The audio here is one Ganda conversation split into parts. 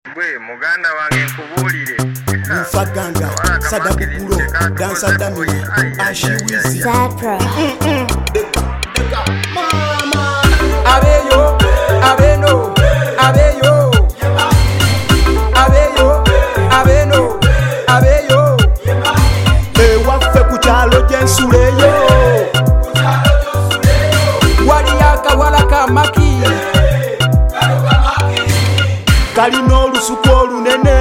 Gwe muganda wange nkubulire. Mfaganga, Sadabukulo, Dansa Damina, Ashiwizi. Zapra. Mama. Abeyo, abeno, abeyo. Abeyo, abeno, abeyo. Ewaffe ku kyalo gy'ensuleyo. Wali akawala kamaki. Kalina olusuku olunene.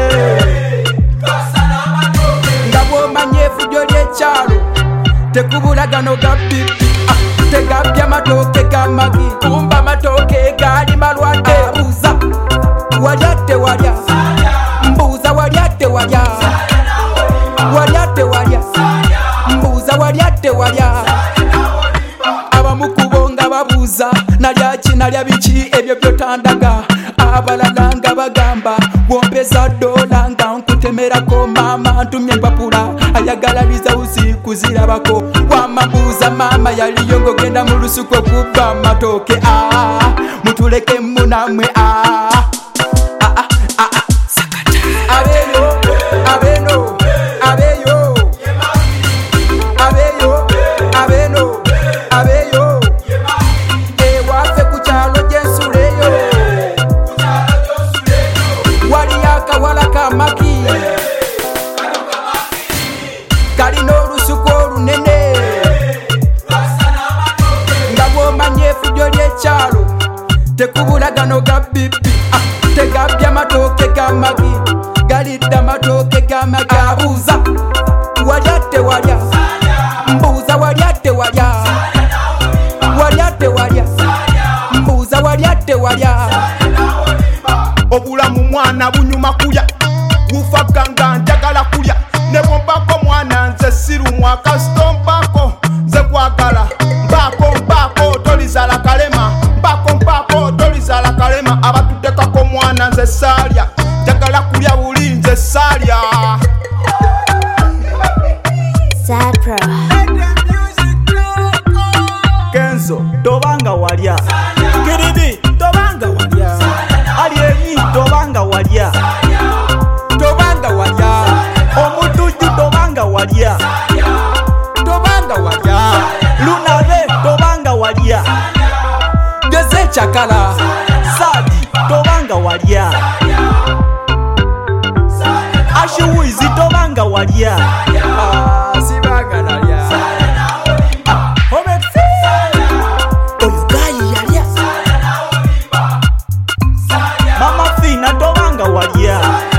Nga bw'omanya effujjo ly'ekyalo tekubula gano ga pipi tegabya matooke ga magi kumba amatooke gaali malwadde. Mbuuza walya tewalya, mbuuza walya tewalya, walya tewalya, mbuuza walya tewalya. Abamu kubo nga babuuza nalya ki nalya biki ebyo byotandaga. Abalala nga bagamba wompeza dola nga nkutemerako mama ntumye empapula ayagalaliza usiku zirabako. Wamambuuza mama yaliyo ng'ogenda mu lusuku okubba amatooke. Mutuleke munamwe abeyo, abeno, abeyo. Abeyo, abeno, abeyo. Ewaffe ku kyalo gy'ensuleyo wali akawala kamaki kalina olusuku olunene. Nga bw'omanya effujjo ly'ekyalo tekubula gano ga bibi tegabya matooke ga magi galidde amatooke ga magi. Abuuza walya tewalya, mbuuza walya tewalya, walya tewalya, mbuuza walya tewalya. Obulamu mwana bunyuma kulya bufaganga njagala kulya ne bwompako mwana nze sirumwa kasito mpako nze kwagala mpako tolizala kalema mpako tolizala kalema. Abatutekako mwana nze saalya njagala kulya buli nze saalya. Zapra. Kenzo tobanga walya, Kiridi tobanga walya, Alieni tobanga walya, Tobanga walya, Omutuju tobanga walya, tobanga walya. Lunave tobanga walya, Geze chakala, Sadi tobanga walya, Ashiwizi tobanga walya, sibanga nalya. Homex oyo gayi yalya, Mama Fina tobanga walya.